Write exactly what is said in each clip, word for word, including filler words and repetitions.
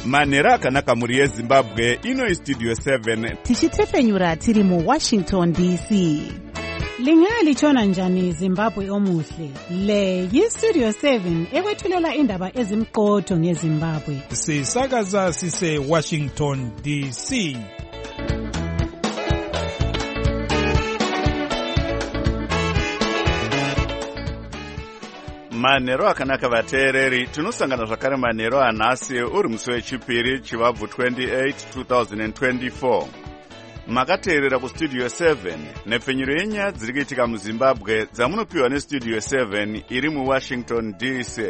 manhero akanaka muri yezimbabwe. Ino istudio seven tichitefenyura tiri mu Washington D C. Lingalitshona njani Zimbabwe omuhle? Le yistudio seven ekwethulela indaba ezimqotho ngeZimbabwe. Sisakaza sise Washington D C. manhero akanaka vateereri, tinosangana zvakare manhero anhasi uri musi wechipiri chivabvu twenty-eight two thousand twenty-four. Makateerera kustudio seven nepfenyuro yenyaya dziri kuitika muZimbabwe dzamunopiwa nestudio seven iri muWashington D C.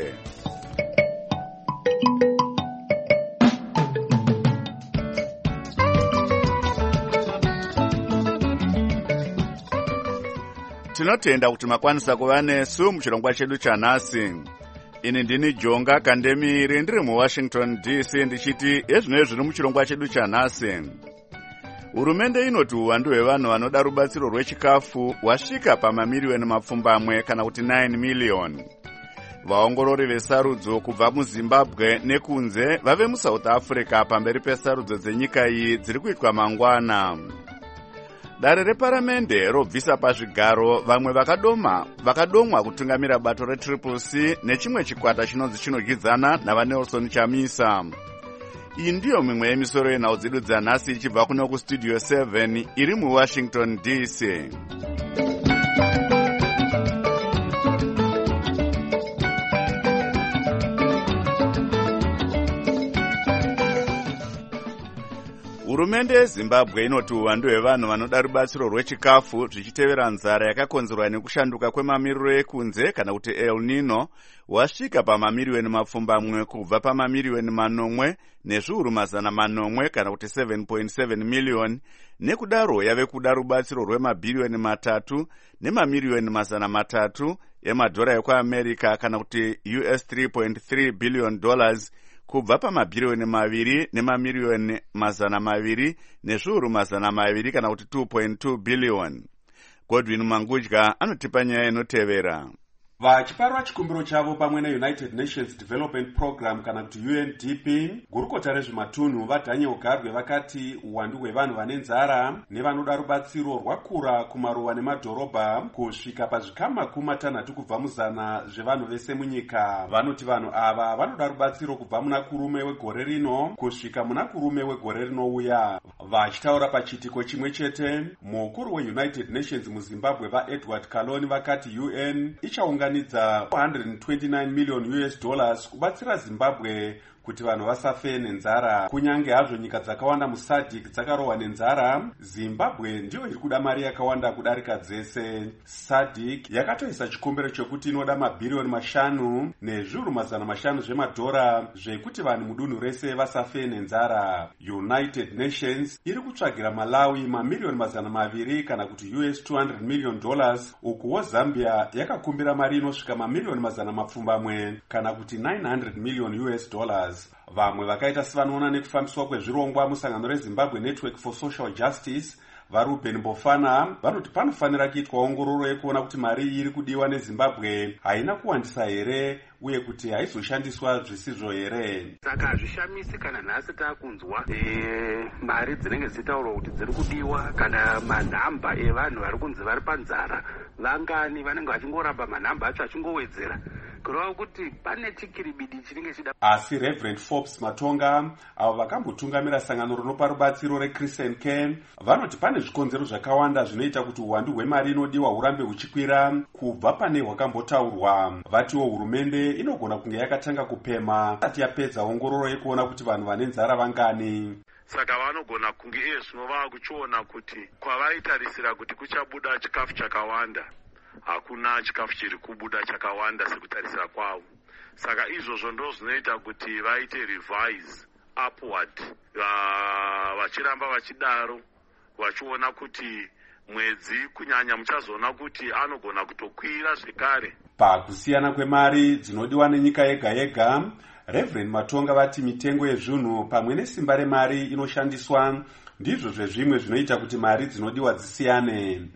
Tinotenda kuti makwanisa kuva nesu muchirongwa chedu chanhasi. Ini ndini Jonga Kandemiri ndiri muWashington D C ndichiti ezvino zviri muchirongwa chedu chanhasi. Hurumende inoti uwandu hwevanhu vanoda rubatsiro rwechikafu wasvika pamamiliyoni mapfumbamwe kana kuti nine million. Vaongorori vesarudzo kubva muZimbabwe nekunze vave muSouth Africa pamberi pesarudzo dzenyika iyi dziri kuitwa mangwana. Dare reparamende robvisa pazvigaro vamwe vakadoma vakadomwa kutungamira bato retriple C nechimwe chikwata chinonzi chinogwidzana navaNelson Chamisa. Iyi ndiyo mimwe yemisoro yenhau dzedu dzanhasi ichibva kuno kustudio seven iri muWashington D C. Hurumende yeZimbabwe inoti uwandu hwevanhu vanoda rubatsiro rwechikafu zvichitevera nzara yakakonzerwa nekushanduka kwemamiriro ekunze kana kuti El Nino wasvika pamamiliyoni mapfumbamwe kubva pamamiliyoni manomwe nezviuru mazana manomwe kana kuti seven point seven million, nekudaro yave kuda rubatsiro rwemabhiriyoni matatu nemamiliyoni mazana matatu emadhora ekuAmerica kana kuti U S three point three billion dollars kubva pamabhiriyoni maviri nemamiliyoni mazana maviri nezviuru mazana maviri kana kuti two point two billion. Godwin Mangudya anotipa nyaya inotevera. Vachiparwa chikumbiro chavo pamwe neUnited Nations Development Program kana kuti U N D P, gurukota rezvematunhu vaDaniel Garwe vakati uwandu hwevanhu vane nzara nevanoda rubatsiro rwakura kumaruwa nemadhorobha kusvika pazvikamu makumi matanhatu kubva muzana zvevanhu vese munyika. Vanoti vanhu ava vanoda rubatsiro kubva muna kurume wegore rino kusvika muna kurume wegore rinouya. Vachitaura pachitiko chimwe chete, mukuru weUnited Nations muZimbabwe vaEdward Kaloni vakati U N ichaunga one hundred twenty-nine million U S dollars kubatsira Zimbabwe kuti vanhu vasafe nenzara. Kunyange hazvo nyika dzakawanda muSADC dzakarohwa nenzara, Zimbabwe ndiyo iri kuda mari yakawanda kudarika dzese. SADC yakatoisa chikumbiro chokuti inoda mabhiriyoni mashanu nezviuru mazana mashanu zvemadhora zvekuti vanhu mudunhu rese vasafe nenzara. United Nations iri kutsvagira Malawi mamiliyoni mazana maviri kana kuti U S two hundred million dollars, ukuwo Zambia yakakumbira mari inosvika mamiliyoni mazana mapfumbamwe kana kuti nine hundred million U S dollars. Vamwe vakaita sevanoona nekufambiswa kwezvirongwa musangano reZimbabwe Network for Social Justice vaRuben Mbofana vanoti panofanira kuitwa ongororo yekuona kuti mari iri kudiwa neZimbabwe haina kuwandisa here uye kuti haizoshandiswa zvisizvo here. Saka hazvishamisi kana nhasi takunzwa e, mari dzinenge dzitaurwa kuti dziri kudiwa kana manhamba evanhu vari kunzi vari panzara vangani vanenge vachingoramba manhamba acho achingowedzera kureva kuti pane chikiribidi chinenge chida. Asi Reverend Forbes Matonga avo vakambotungamira sangano rinopa rubatsiro reChristian Care vanoti pane zvikonzero zvakawanda zvinoita kuti uwandu hwemari inodiwa hurambe huchikwira kubva pane hwakambotaurwa. Vatiwo hurumende inogona kunge yakatanga kupema asati yapedza ongororo yekuona kuti vanhu vane nzara vangani. Saka vanogona kunge iye zvino vava kuchiona kuti kwavaitarisira kuti kuchabuda chikafu chakawanda hakuna chikafu chiri kubuda chakawanda sekutarisira kwavo. Saka izvozvo ndo zvinoita kuti vaite revise upward, vachiramba vachidaro vachiona kuti mwedzi kunyanya muchazoona kuti anogona kutokwira zvekare. Pakusiyana kwemari dzinodiwa nenyika yega yega, Reverend Matonga vati mitengo yezvinhu pamwe nesimba remari inoshandiswa ndizvo zvezvimwe zvinoita kuti mari dzinodiwa dzisiyane.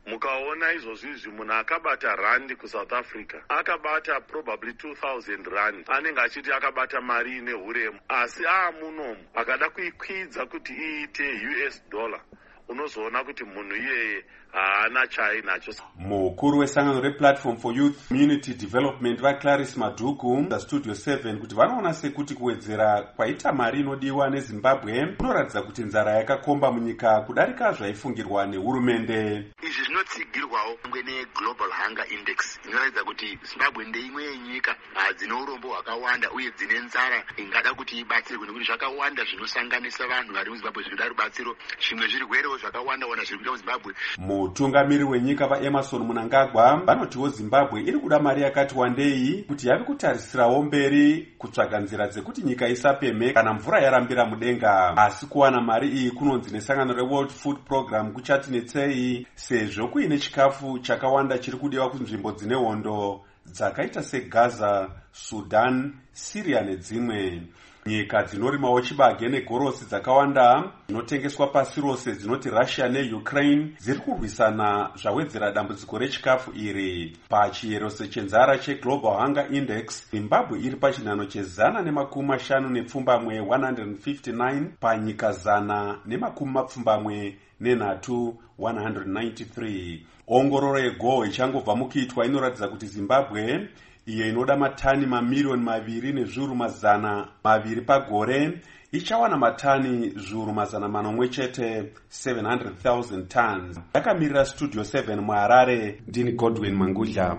mukaona izvozvo izvi munhu akabata randi kuSouth Africa akabata probably two thousand rand anenge achiti akabata mari ine huremu, asi aamunomu akada kuikwidza kuti iite U S dollar unozoona kuti munhu iyeye haana chainacho. Mukuru wesangano replatform for youth community development vaClarice Madhuku paStudio seven kuti vanoona sekuti kuwedzera kwaita mari inodiwa neZimbabwe kunoratidza kuti nzara yakakomba munyika kudarika zvaifungirwa nehurumende. Izvi zvinotsigirwawo neGlobal Hunger Index inoratidza kuti Zimbabwe ndeimwe yenyika dzine urombo hwakawanda uye dzine nzara ingada kuti ibatsirwe nekuti zvakawanda zvinosanganisa vanhu vari muZimbabwe zvinoda rubatsiro. Zvimwe zvirwerewo zvakawanda wana zviri kuita muZimbabwe. Mutungamiri wenyika vaEmerson Mnangagwa vanotiwo Zimbabwe iri kuda mari yakati wandei kuti yave kutarisirawo mberi kutsvaga nzira dzekuti nyika isapeme kana mvura yarambira mudenga. Asi kuwana mari iyi kunonzi nesangano reWorld Food Program kuchati netsei sezvo kuine chikafu chakawanda chiri kudiwa kunzvimbo dzine hondo dzakaita seGaza, Sudan, Syria nedzimwe. Nyika dzinorimawo chibage negorosi dzakawanda dzinotengeswa pasi rose dzinoti Russia neUkraine dziri kurwisana zvawedzera dambudziko rechikafu iri. Pachiyero chenzara cheGlobal Hunger Index, Zimbabwe iri pachinhano chezana nemakumi mashanu nepfumbamwe one hundred fifty-nine panyika zana nemakumi mapfumbamwe nenhatu one hundred ninety-three. Ongororo yeGo ichangobva mukuitwa inoratidza kuti Zimbabwe iyo inoda matani mamiliyoni maviri nezviuru mazana maviri pagore ichawana matani zviuru mazana manomwe chete seven hundred thousand tons. Yakamirira Studio seven muHarare, ndini Godwin Mangudla.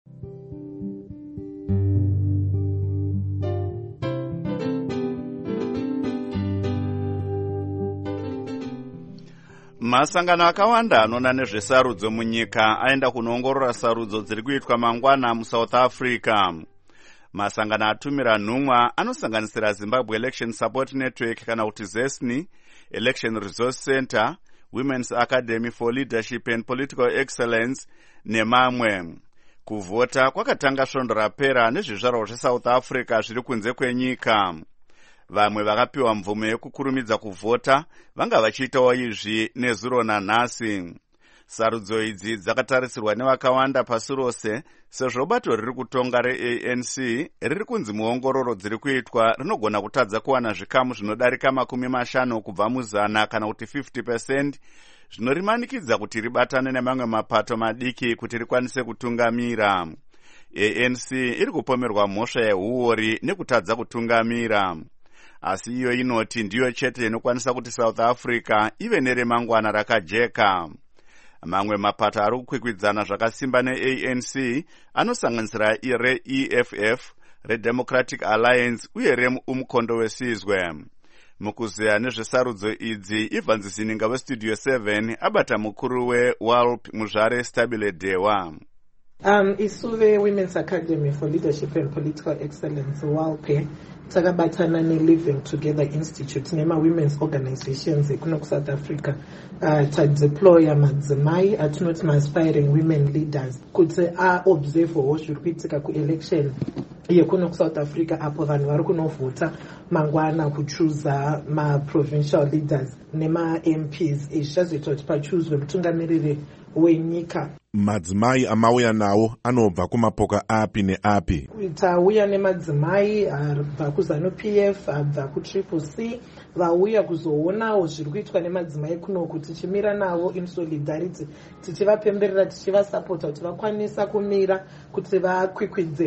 Masangano akawanda anoona nezvesarudzo munyika aenda kunoongorora sarudzo dziri kuitwa mangwana muSouth Africa. Masangano atumira nhumwa anosanganisira Zimbabwe Election Support Network kana kuti ZESNI, Election Resource Center, Women's Academy for Leadership and Political Excellence nemamwe. Kuvhota kwakatanga svondo rapera nezvizvarwa zveSouth Africa zviri kunze kwenyika. Vamwe vakapiwa mvumo yekukurumidza kuvhota vanga vachiitawo izvi nezuro nanhasi. Sarudzo idzi dzakatarisirwa nevakawanda pasi rose sezvo bato riri kutonga reA N C riri kunzi muongororo dziri kuitwa rinogona kutadza kuwana zvikamu zvinodarika makumi mashanu kubva muzana kana kuti fifty percent zvinorimanikidza kuti ribatane nemamwe mapato madiki kuti rikwanise kutungamira. A N C iri kupomerwa mhosva yehuori nekutadza kutungamira. Asi iyo inoti ndiyo chete inokwanisa kuti South Africa ive neremangwana rakajeka. Mamwe mapato ari kukwikwidzana zvakasimba neA N C anosanganisira re-E F F, reDemocratic Alliance uye reumkondo wesizwe. Mukuzeya nezvesarudzo idzi, Ivan Zininga weStudio seven abata mukuru weW A L P Muzvare Stabile Dewa. Um, isuve Women's Academy for Leadership and Political Excellence, W A L P, takabatana ne-Living Together Institute nema women's organizations ekuno kuSouth Africa uh, tadeploya madzimai atinoti ma-aspiring women leaders kuti aobservewo zviri kuitika kuelection yekuno kuSouth Africa apo vanhu vari kunovhota mangwana kuchuza ma-provincial leaders nema-M Ps izvi zvazoita kuti pachuzwe mutungamiriri wenyika. Madzimai amauya nawo anobva kumapoka api neapi? Tauya nemadzimai abva kuZanu-P F, abva kuTriple C, vauya kuzoonawo zviri kuitwa nemadzimai kunoku tichimira navo in solidarity, tichivapemberera, tichivasapota kuti vakwanisa kumira kuti vakwikwidze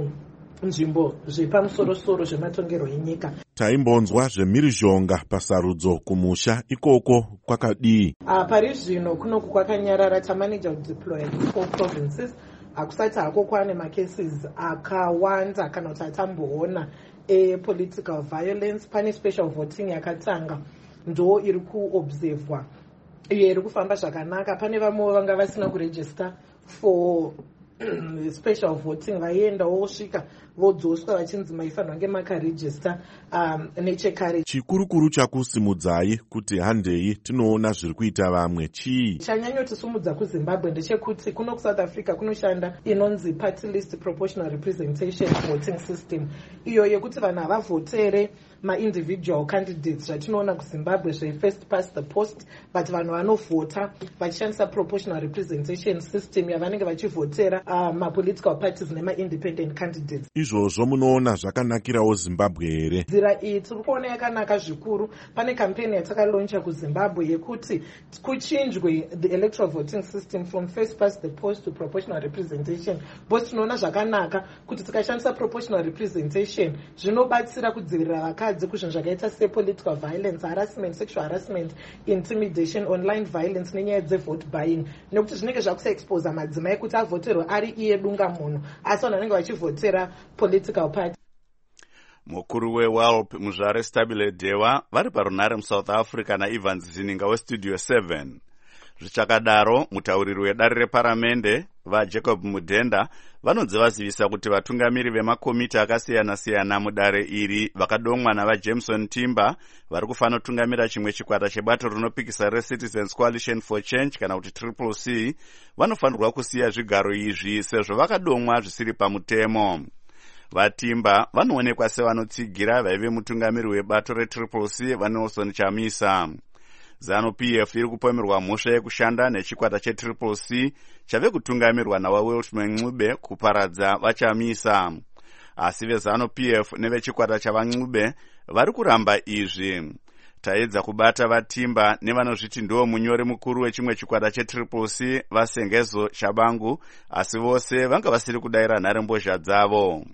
munzvimbo zvepamusoro-soro zvematongerwo enyika. Taimbonzwa zvemhirizhonga pasarudzo kumusha ikoko kwakadii? Uh, pari zvino kunoku kwakanyarara. Tamanija kudeploya four provinces. Hakusati hako kwane macases akawanda kana kuti atamboona e-political violence. Pane special voting yakatanga ndo iri kuobservwa, iyo iri kufamba zvakanaka. Pane vamwe vanga vasina kuregister for special voting vaienda vosvika vodzoswa vachinzi maifanirwa nge makaregister um, nechekare. chikurukuru chakusimudzai kuti handei tinoona zviri kuita vamwe chii? chanyanyotisumudza kuzimbabwe ndechekuti kuno kusouth africa kunoshanda inonzi party list proportional representation voting system, iyo yekuti vanhu havavhotere ma-individual candidates zvatinoona kuzimbabwe zve-first past the post, but vanhu vanovhota vachishandisa proportional representation system yavanenge vachivhotera uh, ma-political parties nema-independent candidates. Izvozvo munoona zvakanakirawo zimbabwe here? Nzira iyi tiri kuona yakanaka zvikuru. Pane kampeni yatakalauncha kuzimbabwe yekuti kuchinjwe the electoral voting system from first past the post to proportional representation, bose tinoona zvakanaka kuti tikashandisa proportional representation zvinobatsira kudzivirira vakadzi kuzvinhu zvakaita sepolitical violence, harassment, sexual harassment, intimidation, online violence nenyaya dzevote buying, nekuti zvinenge zvakusaexposa madzimai kuti avhoterwe ari iye dunga munhu asi vanhu vanenge vachivhotera political party. Mukuru weWALP Muzvare Stabile Dewa vari parunare muSouth Africa naEvans Zininga weStudio seven. Zvichakadaro mutauriri wedare reparamende vaJacob Mudenda vanonzi vazivisa kuti vatungamiri vemakomiti akasiyana-siyana mudare iri vakadomwa navaJameson Timber vari kufanira kutungamira chimwe chikwata chebato rinopikisa reCitizens Coalition for Change kana kuti Triple C vanofanirwa kusiya zvigaro izvi sezvo vakadomwa zvisiri pamutemo. Vatimba vanoonekwa sevanotsigira vaive mutungamiri webato reTriple C vaNelson Chamisa. ZANU-P F iri kupomerwa mhosva yekushanda nechikwata cheTriple C chave kutungamirwa nawaWiltman Ncube kuparadza vaChamisa. Asi veZANU-P F nevechikwata chavaNcube vari kuramba izvi. Taedza kubata Vatimba nevanozviti ndiwo munyori mukuru wechimwe chikwata cheTriple C vaSengezo Shabangu, asi vose vanga vasiri kudaira nharembozha dzavo.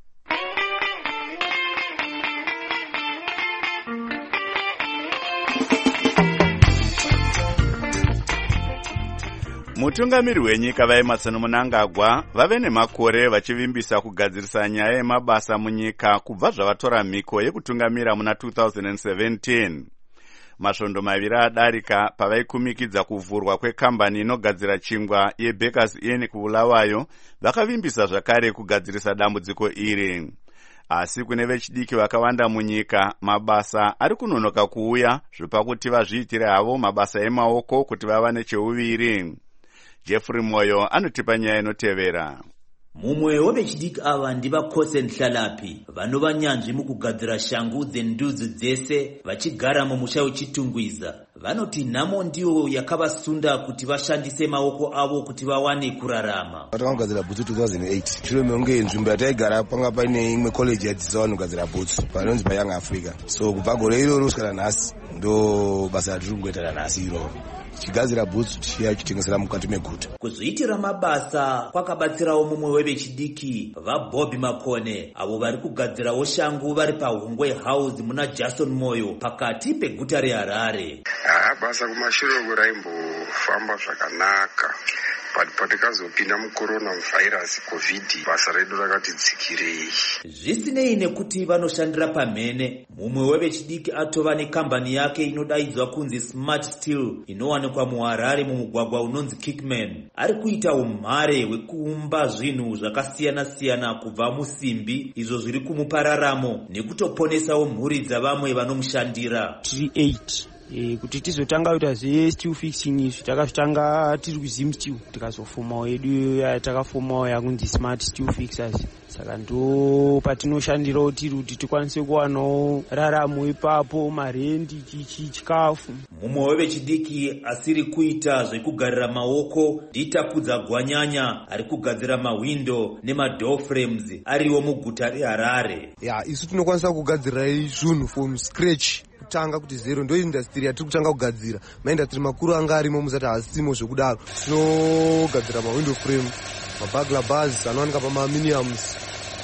Mutungamiri wenyika vaEmmerson Mnangagwa vave nemakore vachivimbisa kugadzirisa nyaya yemabasa munyika kubva zvavatora mhiko yekutungamira muna two thousand seventeen. Masvondo maviri adarika pavaikumikidza kuvhurwa kwekambani inogadzira chingwa yeBakers Inn kuBulawayo, vakavimbisa zvakare kugadzirisa dambudziko iri. Asi kune vechidiki vakawanda munyika mabasa ari kunonoka kuuya zvopakuti vazviitire havo mabasa emaoko kuti vava necheuviri. Jeffrey Moyo anotipa nyaya inotevera. Mumwe wevechidiki ava ndivaKhose Nhlalapi vanova nyanzvi mukugadzira shangu dzendudzi dzese vachigara mumusha wechitungwiza. Vanoti nhamo ndiyo yakavasunda kuti vashandise maoko avo kuti vawane kurarama. Vakagadzira bhutsu two thousand eight. Shure mekunge nzvimbo yataigara panga paine imwe college yadzidzisa vanhu kugadzira bhutsu panonzi paYoung Africa. So kubva gore iroro kusvika nhasi ndo basa ratiri kungoita nhasi iroro. Chigadzira bhutsu chiya chitengesera mukati meguta. Kuzviitira mabasa kwakabatsirawo mumwe wevechidiki vaBobby Makone avo vari kugadzirawo shangu vari paHungwe House muna Jason Moyo pakati peguta reHarare. Ah, basa kumashure kuraimbo-famba zvakanaka. Patikazopinda mucorona virus covid basa redu rakati dzikirei. Zvisinei nekuti vanoshandira pamhene, mumwe wevechidiki atova nekambani yake inodaidzwa kunzi Smart Steel inowanikwa muHarare mumugwagwa unonzi Kickman. Ari kuita umhare hwekuumba zvinhu zvakasiyana-siyana kubva musimbi izvo zviri kumupararamo nekutoponesawo mhuri dzavamwe vanomushandira. three eight E, kuti tizotanga kuita zve-stew fixing izvi takazvitanga tiri kuZim Stew tikazofomawo yedu yatakafomawo yakunzi Smart Stew Fixers. Saka ndo patinoshandirawo tiri kuti tikwanise kuwanawo raramo ipapo, marendi, chichi, chikafu. Mumwe wevechidiki asiri kuita zvekugarira maoko ndiTakudza Gwanyanya ari kugadzira mawindo nemadoor frames ariwo muguta reHarare. Ya, isu tinokwanisa kugadzira zvinhu from scratch. Kutanga kuti zero ndo industry yatiri kutanga kugadzira. Maindustry makuru anga arimo musati hasimo zvekudaro. Tinogadzira ma window frame, ma burglar bars anowanika pama miniums,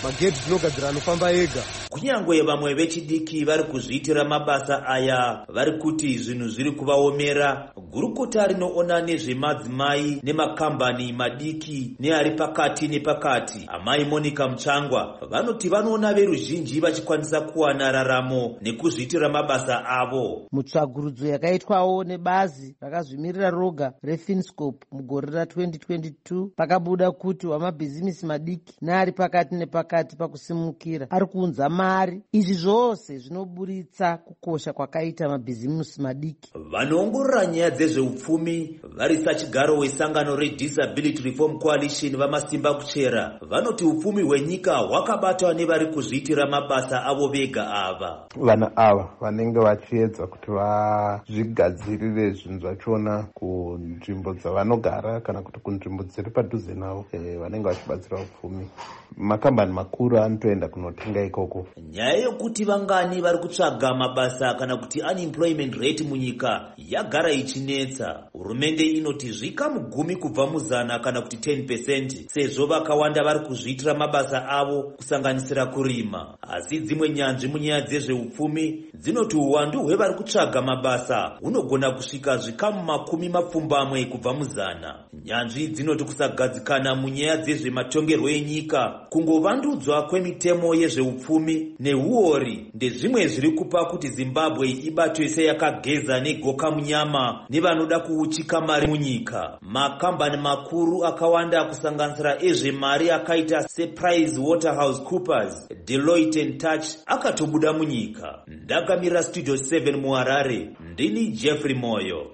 magedhi tinogadzira anofamba ega. Kunyangwe vamwe vechidiki vari kuzviitira mabasa aya vari kuti zvinhu zviri kuvaomera, gurukota rinoona nezvemadzimai nemakambani madiki neari pakati nepakati, amai Monica Muchangwa, vanoti vanoona veruzhinji vachikwanisa kuwana raramo nekuzviitira mabasa avo. Mutsvagurudzo yakaitwawo nebazi rakazvimirira roga reFinscope mugore ra-twenty twenty-two pakabuda kuti wamabhizimisi madiki neari pakati nepakati pakusimukira ari kuunza mari. Izvi zvose zvinoburitsa kukosha kwakaita mabhizimisi madiki. Vanoongorora nyaya dzezveupfumi vari sachigaro wesangano reDisability Reform Coalition vamasimba kuchera vanoti upfumi hwenyika hwakabatwa nevari kuzviitira mabasa avo vega ava. Vanhu ava vanenge vachiedza kuti vazvigadzirire zvinhu zvachona kunzvimbo dzavanogara kana kuti kunzvimbo dziri padhuze navo, e, vanenge vachibatsira upfumi. Makambani makuru anotoenda kunotenga ikoko. Nyaya yokuti vangani vari kutsvaga mabasa kana kuti unemployment rate munyika yagara ichinetsa. Hurumende inoti zvikamu gumi kubva muzana kana kuti ten percent, sezvo vakawanda vari kuzviitira mabasa avo kusanganisira kurima. Asi dzimwe nyanzvi munyaya dzezveupfumi dzinoti uwandu hwevari kutsvaga mabasa hunogona kusvika zvikamu makumi mapfumbamwe kubva muzana. Nyanzvi dzinoti kusagadzikana munyaya dzezvematongerwo enyika, kungovandudzwa kwemitemo yezveupfumi neuori ndezvimwe zviri kupa kuti Zimbabwe ibatwe seyakageza negoka munyama nevanoda kuuchika mari munyika. Makambani makuru akawanda kusanganisira ezvemari akaita sePrice Waterhouse Coopers, Deloitte and Touch akatobuda munyika. Ndakamira Studio seven muHarare, ndini Jeffrey Moyo.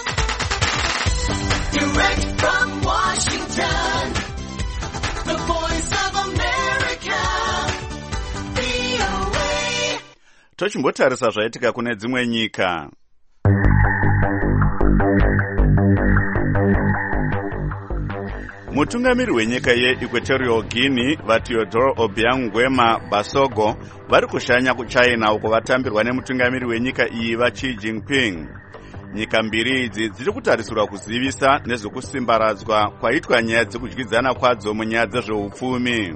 Direct from Washington, the voice of America, V O A. Tochimbotarisa zvaitika kune dzimwe nyika. Mutungamiri wenyika yeEquatorial Guinea vaTeodoro Obiang Nguema Basogo vari kushanya kuChina uko vatambirwa nemutungamiri wenyika iyi vaXi Jinping. Nyika mbiri idzi dziri kutarisirwa kuzivisa nezvekusimbaradzwa kwaitwa nyaya dzekudyidzana kwadzo munyaya dzezveupfumi.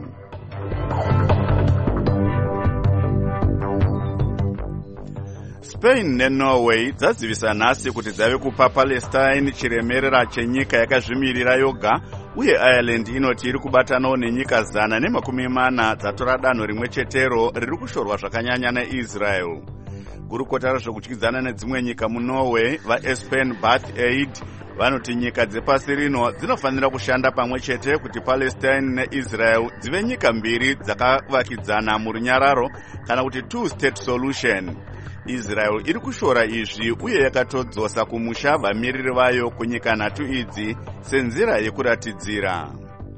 Spain neNorway dzazivisa nhasi kuti dzave kupa Palestine chiremerera chenyika yakazvimirira yoga, uye Ireland inoti iri kubatanawo nenyika zana nemakumi mana dzatora danho rimwe chetero riri kushorwa zvakanyanya neIsrael. Gurukota rezvekudyidzana nedzimwe nyika muNorway vaEspen Barth Eid vanoti nyika dzepasi rino dzinofanira kushanda pamwe chete kuti Palestine neIsrael dzive nyika mbiri dzakavakidzana murunyararo kana kuti two state solution. Israel iri kushora izvi uye yakatodzosa kumusha vamiriri vayo kunyika nhatu idzi senzira yekuratidzira.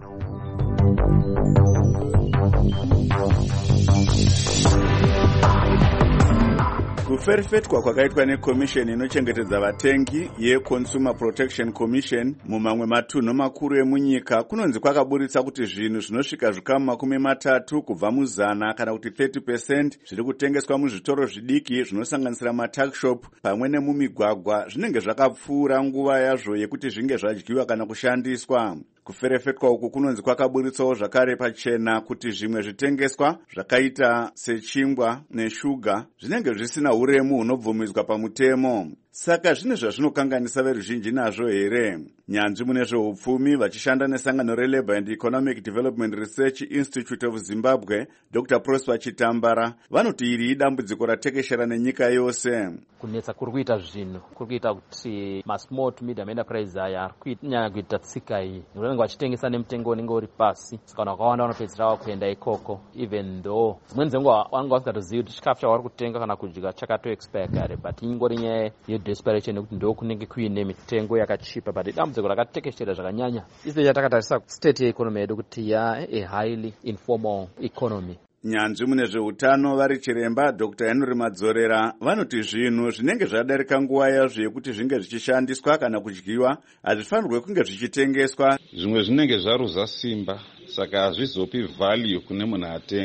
Kuferefetwa kwakaitwa neCommission inochengetedza vatengi yeConsumer Protection Commission mumamwe matunhu makuru emunyika kunonzi kwakaburitsa kuti zvinhu zvinosvika zvikamu makumi matatu kubva muzana kana kuti thirty percent zviri kutengeswa muzvitoro zvidiki zvinosanganisira matuckshop pamwe nemumigwagwa zvinenge zvakapfuura nguva yazvo yekuti zvinge zvadyiwa kana kushandiswa. Kuferefetwa uku kunonzi kwakaburitsawo zvakare pachena kuti zvimwe zvitengeswa zvakaita sechingwa neshuga zvinenge zvisina uremu hunobvumidzwa pamutemo. Saka zvine zvazvinokanganisa veruzhinji nazvo here? Nyanzvi mune zveupfumi vachishanda nesangano reLabour and Economic Development Research Institute of Zimbabwe, Doctor Prosper Chitambara, vanoti iri idambudziko ratekeshera nenyika yose. Kunetsa kuri kuita zvinhu kuri kuita kuti masmall to medium enterprise aya ari kunyanya kuita tsika iyi nekuti vachitengesa nemutengo unenge uri pasi, saka vakawanda vanopedzisira vakuenda ikoko, even though dzimweni dzenguva vanenge vasingatozivi kuti chikafu chavari kutenga kana kudya chakato expire kare, but ingori nyaya yedesperation nekuti ndo kunenge kuine mitengo yakachipa, but idambudziko rakatekeshera zvakanyanya. Izvo chatakatarisa state yeeconomy yedu kuti ya a highly informal economy. Nyanzvi mune zveutano vari chiremba Doctor Henry Madzorera vanoti zvinhu zvinenge zvadarika nguva yazvo yekuti zvinge zvichishandiswa kana kudyiwa hazvifanirwe kunge zvichitengeswa. Zvimwe zvinenge zvaruza simba, saka hazvizopi value kune munhu atenga.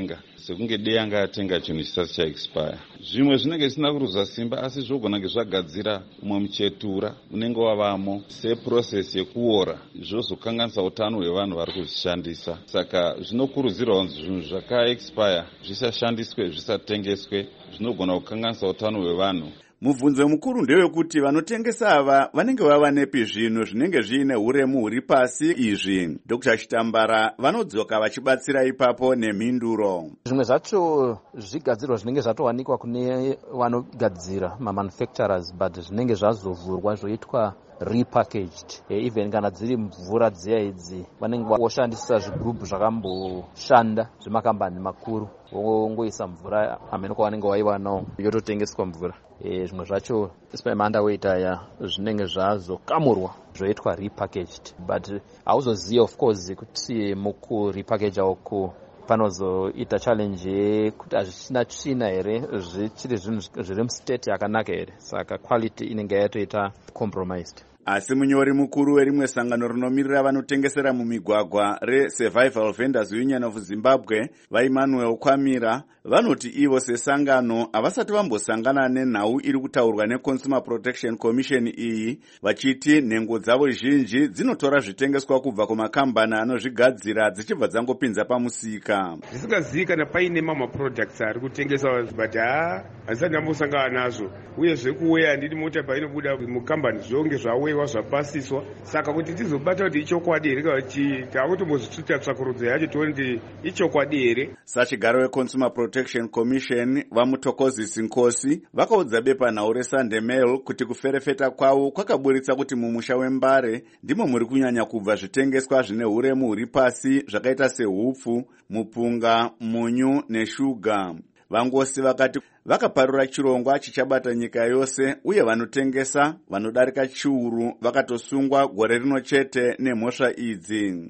sekunge dei anga atenga chinhu chisati chaexpire. Zvimwe zvinenge zvisina kurudza simba asi zvogona kunge zvagadzira umwe muchetura unenge wavamo seprocess yekuora zvozokanganisa utano hwevanhu vari kuzvishandisa. Saka zvinokurudzirwa kunzi zvinhu zvakaexpire zvisashandiswe, zvisatengeswe, zvinogona kukanganisa utano hwevanhu. Mubvunzo mukuru ndewekuti vanotengesa ava vanenge vava nepi zvinhu zvinenge zviine uremu huri pasi izvi. Dr Chitambara vanodzoka vachibatsira ipapo nemhinduro. Zvimwe zvacho zvigadzirwa zvinenge zvatowanikwa kune vanogadzira mamanufacturers but zvinenge zvazovhurwa zvoitwa repackaged. E, even kana dziri mvura dziya idzi vanenge voshandisa zvigubhu zvakamboshanda zvemakambani makuru vongoisa mvura amenoko vanenge vaiwanawo yototengeswa mvura. E, zvimwe zvacho spemanda weitaya zvinenge zvazokamurwa zvoitwa repackaged but hauzoziva of course kuti mukurepackage uku panozoita challenge yekuti hazvisina tsvina here, zvichiri zvinhu zviri mustate yakanaka here, saka quality inenge yatoita compromised. Asi munyori mukuru werimwe sangano rinomirira vanotengesera mumigwagwa reSurvival Vendors Union of Zimbabwe vaImanuel Kwamira vanoti ivo sesangano havasati vambosangana nenhau iri kutaurwa neConsumer Protection Commission iyi, vachiti nhengo dzavo zhinji dzinotora zvitengeswa kubva kumakambani anozvigadzira dzichibva dzangopinza pamusika. Zvisingazivikanwa paine mamwe products ari kutengeswa but haa hazisati ndambosangana nazvo, uyezve kuweya handidi mota painobuda mukambani zvonge zvaweya zvapasiswa, saka kuti tizobata kuti ichokwadi here kana kuti takutombozvitsvita tsvakurudzo yacho tione kuti ichokwadi here. Sachigaro weConsumer Protection Commission vaMutokozisi Nkosi vakaudza bepanhau reSunday Mail kuti kuferefeta kwavo kwakaburitsa kuti mumusha wembare ndimo muri kunyanya kubva zvitengeswa zvine uremu huri pasi zvakaita sehupfu, mupunga, munyu neshuga. Vangosi vakati vakaparura chirongwa chichabata nyika yose uye vanotengesa vanodarika chiuru vakatosungwa gore rino chete nemhosva idzi.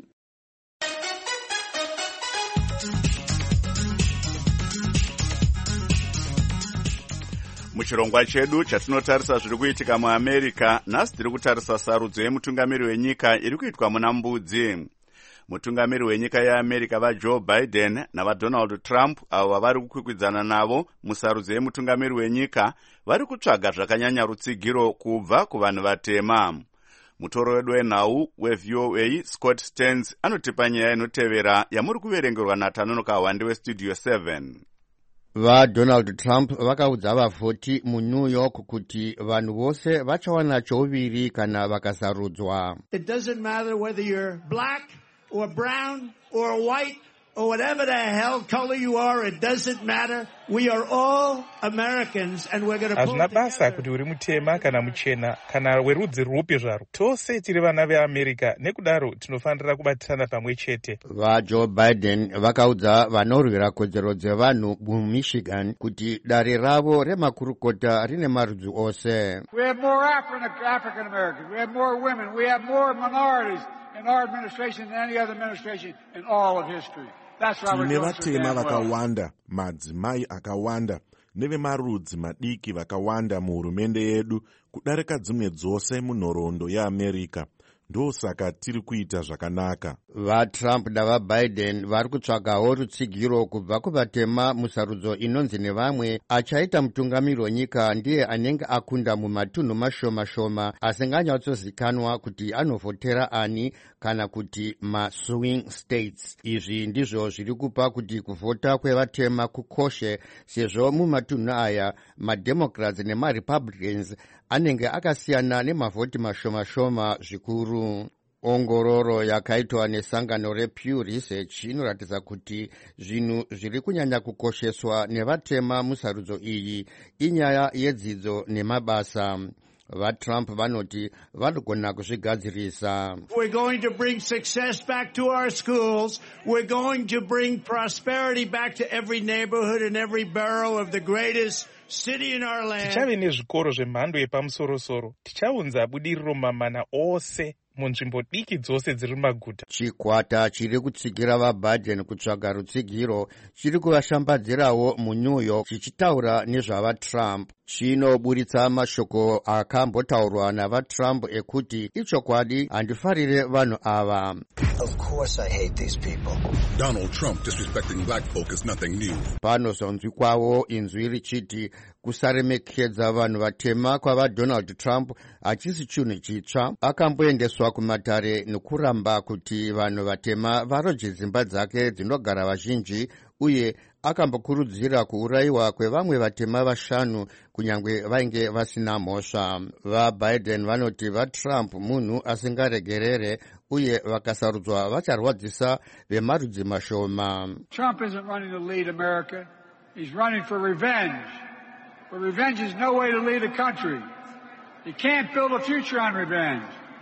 Muchirongwa chedu chatinotarisa zviri kuitika muAmerica, nhasi tiri kutarisa sarudzo yemutungamiri wenyika iri kuitwa muna Mbudzi. Mutungamiri wenyika yeAmerica vaJoe Biden navaDonald Trump avo vari kukwikwidzana navo musarudzo yemutungamiri wenyika vari kutsvaga zvakanyanya rutsigiro kubva kuvanhu vatema. Mutoro wedu wenhau weV O A Scott Stearns anotipa nyaya inotevera yamuri kuverengerwa naTanonoka Wande weStudio seven. VaDonald Trump vakaudza vavhoti muNew York kuti vanhu vose vachawana chouviri kana vakasarudzwa. It doesn't matter whether you're black or brown or white or whatever the hell color you are, it doesn't matter. We are all Americans and we're going to pull together. Hazvina basa kuti uri mutema kana muchena kana werudzi rwupi zvarwo. Tose tiri vana veAmerica nekudaro tinofanira kubatirana pamwe chete. VaJoe Biden vakaudza vanorwira kodzero dzevanhu muMichigan kuti dare ravo remakurukota rine marudzi ose. We have more African Americans, we have more women, we have more minorities in our administration than any other administration in all of history. That's why we're doing so damn well. Tine vatema vakawanda, madzimai akawanda, nevemarudzi madiki vakawanda muhurumende yedu kudarika dzimwe dzose munhoroondo yeAmerica. Ndosaka tiri kuita zvakanaka. VaTrump navaBiden vari kutsvagawo rutsigiro kubva kuvatema musarudzo inonzi nevamwe achaita mutungamiri wenyika ndiye anenge akunda mumatunhu mashoma shoma asinganyatsozikanwa kuti anovhotera ani kana kuti maswing states. Izvi ndizvo zviri kupa kuti kuvhota kwevatema kukoshe sezvo mumatunhu aya maDemocrats nemaRepublicans anenge akasiyana nemavhoti mashoma shoma zvikuru. Ongororo yakaitwa nesangano rePew Research inoratidza kuti zvinhu zviri kunyanya kukosheswa nevatema musarudzo iyi inyaya yedzidzo nemabasa. VaTrump vanoti vanogona kuzvigadzirisa. We're going to bring success back to our schools. We're going to bring prosperity back to every neighborhood and every borough of the greatest city in our land. Tichave nezvikoro zvemhando yepamusoro-soro. Tichaunza budiriro mamana ose munzvimbo diki dzose dziri mumaguta. Chikwata chiri kutsigira vaBiden kutsvaga rutsigiro chiri kuvashambadzirawo muNew York chichitaura nezvavaTrump. Chinoburitsa mashoko akambotaurwa navaTrump ekuti ichokwadi handifarire vanhu ava. Of course I hate these people. Donald Trump disrespecting black folk is nothing new. Panozonzwi kwawo inzwi richiti kusaremekedza vanhu vatema kwava Donald Trump hachisi chinhu chitsva. Akamboendeswa kumatare nekuramba kuti vanhu vatema varoje dzimba dzake dzinogara vazhinji, uye akambokurudzira kuurayiwa kwevamwe vatema vashanu kunyange vainge vasina mhosva. VaBiden vanoti vaTrump munhu asingaregerere, uye vakasarudzwa vacharwadzisa vemarudzi mashoma. Trump isn't running to lead America. He's running for revenge. But revenge is no way to lead a country. You can't build a future on revenge.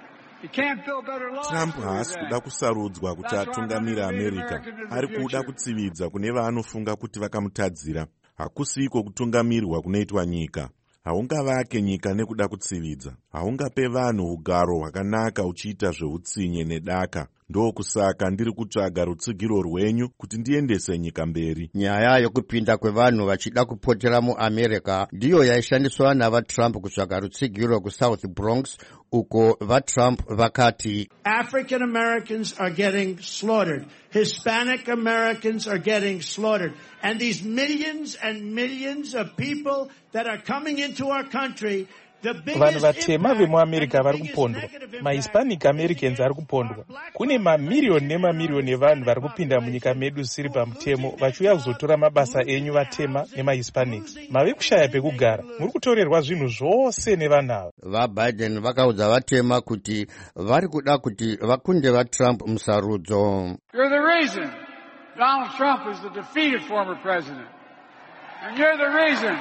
Trump haasi kuda kusarudzwa kuti atungamire America. Ari kuda kutsividza kune vaanofunga kuti vakamutadzira. Hakusiko kutungamirwa kunoitwa nyika. Haungavake nyika nekuda kutsividza. Haungape vanhu ugaro hwakanaka uchiita zveutsinye nedaka. Ndokusaka ndiri kutsvaga rutsigiro rwenyu kuti ndiendese nyika mberi. Nyaya yokupinda kwevanhu vachida kupotera muAmerica ndiyo yaishandiswa navaTrump kutsvaga rutsigiro kuSouth Bronx, uko vaTrump vakati African Americans are getting slaughtered. Hispanic Americans are getting slaughtered. And these millions and millions of people that are coming into our country, vanhu vatema vemuamerica vari kupondwa, mahispanic americans ari kupondwa. Kune mamiriyoni nemamiriyoni evanhu vari kupinda munyika medu zvisiri pamutemo vachiuya kuzotora mabasa enyu vatema nemahispanics. Mave kushaya pekugara, muri kutorerwa zvinhu zvose nevanhu ava. VaBiden vakaudza vatema kuti vari kuda kuti vakunde vaTrump musarudzo. You're the reason Donald Trump is the defeated former president. And you're the reason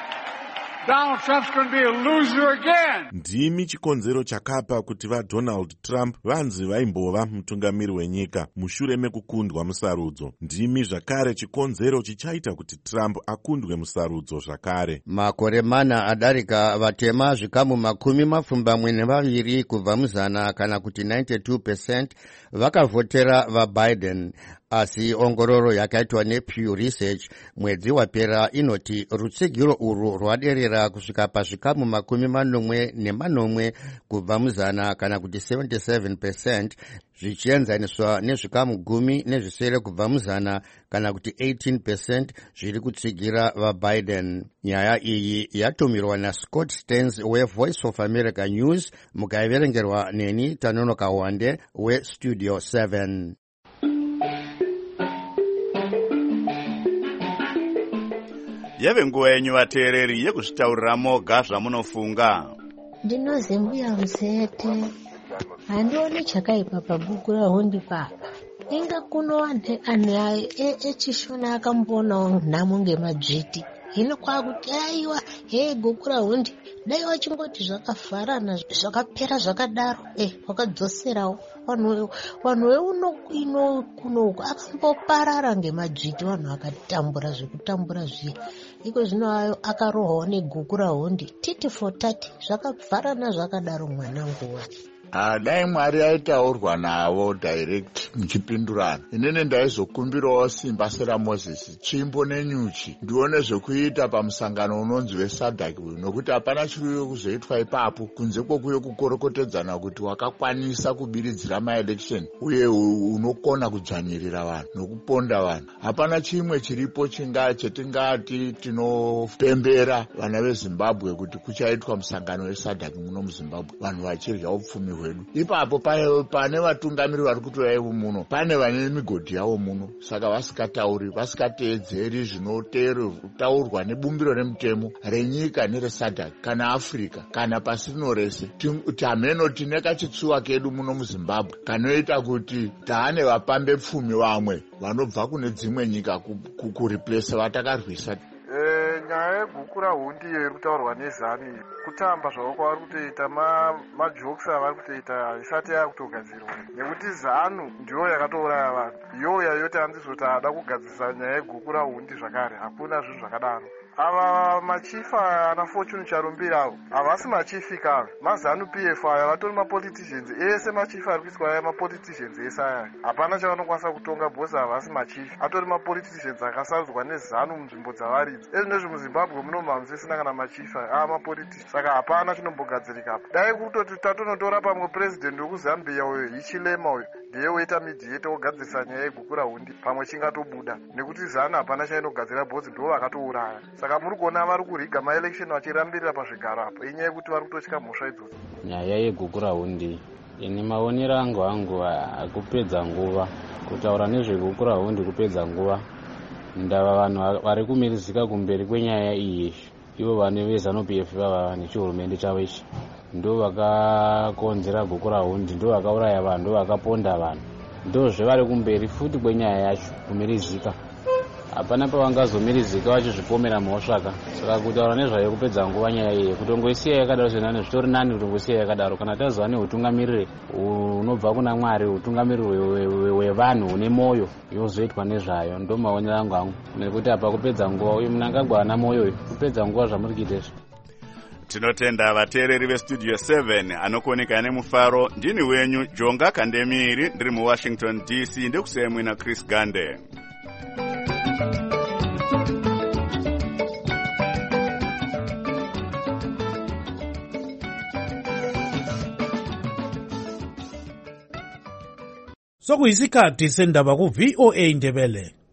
Donald Trump's going to be a loser again. Ndimi chikonzero chakapa kuti vaDonald Trump vanzi vaimbova mutungamiri wenyika mushure mekukundwa musarudzo. Ndimi zvakare chikonzero chichaita kuti Trump akundwe musarudzo zvakare. Makore mana adarika vatema zvikamu makumi mapfumbamwe nevaviri kubva muzana kana kuti ninety-two percent vakavhotera vaBiden. Asi ongororo yakaitwa nePew Research mwedzi wapera inoti rutsigiro urwu rwaderera kusvika pazvikamu makumi manomwe nemanomwe kubva muzana kana kuti seventy-seven percent zvichienzaniswa nezvikamu gumi nezvisere kubva muzana kana kuti eighteen percent zviri kutsigira vaBiden. Nyaya iyi yatumirwa naScott Stearns weVoice of America News, mukaiverengerwa neni Tanonoka Wande weStudio seven. Yave nguva yenyu vateereri yekuzvitaurira moga zvamunofunga. Ndinozi mbuya Muzete, handioni chakaipa pabhuku raHondi papa. Inga kuno vanhu anhu echishona akambonawo nhamo ngemadzviti. Hino kwakuti aiwa he guku raHondi dai vachingoti zvakafarana zvakapera zvakadaro eh wakadzoserawo vanhu vanhu veuno ino kuno akamboparara ngemadzviti, vanhu akatambura zvekutambura zviya. Iko zvino ayo akarohwa neguku raHondi titi for tati zvakafarana zvakadaro mwanangu wacho. Ah, dai Mwari aitaurwa navo direct muchipindurana. Inene ndaizokumbirawo simba seraMozisi, tsvimbo nenyuchi ndione zvekuita pamusangano unonzi weSADC uyu, nokuti hapana chiri kuzoitwa ipapo kunze kwokuyo kukorokotedzana kuti wakakwanisa kubiridzira maelection uye unokona kudzvanyirira vanhu nokuponda vanhu. Hapana chimwe chiripo chinga chetingati tinopembera vana veZimbabwe kuti kuchaitwa musangano weSADC muno muZimbabwe, vanhu vachirya upfumi hwedu. Ipapo pane vatungamiri vari kutoyaivo muno, pane vane migodhi yavo muno, saka vasikatauri, vasikateedzeri zvinotaurwa nebumbiro remutemo renyika nereSADC kana Africa kana pasino rese. Tameno tine kachitsuwa kedu muno muZimbabwe kanoita kuti taane vapambe pfumi vamwe vanobva kune dzimwe nyika kureplace vatakarwisa. Nyaya yeguku raHondi iri kutaurwa nezani kutamba zvavo kwavari kutoita majokes avari kutoita isati yakutogadzirwa, nekuti zanu ndiyo yakatouraya vanhu. Iyoyo yayoti handizoti ada kugadzirisa nyaya yeguku raHondi zvakare, hakuna zvinhu zvakadaro. Ava machifa ana Fortune Charumbira avo havasi machifi kave, mazanu P F aya vatori mapoliticians ese. Machifi ari kuiswa aya mapoliticians ese aya, hapana chavanokwanisa kutonga bhosi havasi machifi, atori mapoliticians akasarudzwa nezanu munzvimbo dzavaridzi. Ezvino muzimbabwe muno mamusisina kana machifa amapolitisi saka hapana chinombogadzirikapo. Dai kutoti tatonotora pamwe purezidendi wekuzambia uyo hichilema uyo ndiye woita midhieta wogadzirisa nyaya yegukura hundi pamwe chingatobuda nekuti zana hapana chainogadzira bhodzi ndo vakatouraya. Saka muri kuona vari kuriga maelection vachirambirira pazvigaro apo inyaya yekuti vari kutotya mhosva idzodzo. Nyaya yegukura hundi ini maonero angu angu akupedza nguva kutaura nezvekukura hundi kupedza nguva. Ndava vanhu vari kumirizika kumberi kwenyaya iyi ivo vane vezanu P F vava nechihurumende chavo ichi ndo vakakonzera gukura hundi, ndo vakauraya vanhu, ndo vakaponda vanhu, ndozve vari kumberi futi kwenyaya yacho kumirizika. Hapana pavangazomirizika vachizvipomera mhosvaka. Saka kutaura nezvayo kupedza nguva nyaya iyi kutongoisiya yakadaro zvenani zvitori nani kutongoisiya yakadaro kana taziva neutungamiriri unobva kuna Mwari, utungamiriri hwevanhu une moyo yozoitwa nezvayo. Ndo maonero angu angu nekuti apa kupedza nguva uyu munhu angagwa ana moyo uyu kupedza nguva zvamuri kuitezvo. Tinotenda vateereri vestudio seven anokuoneka nemufaro. Ndini wenyu Jonga Kandemiri ndiri muWashington D C ndekusemwe na Chris Gande. Sokuyisikhathi sendaba ku V O A Ndebele.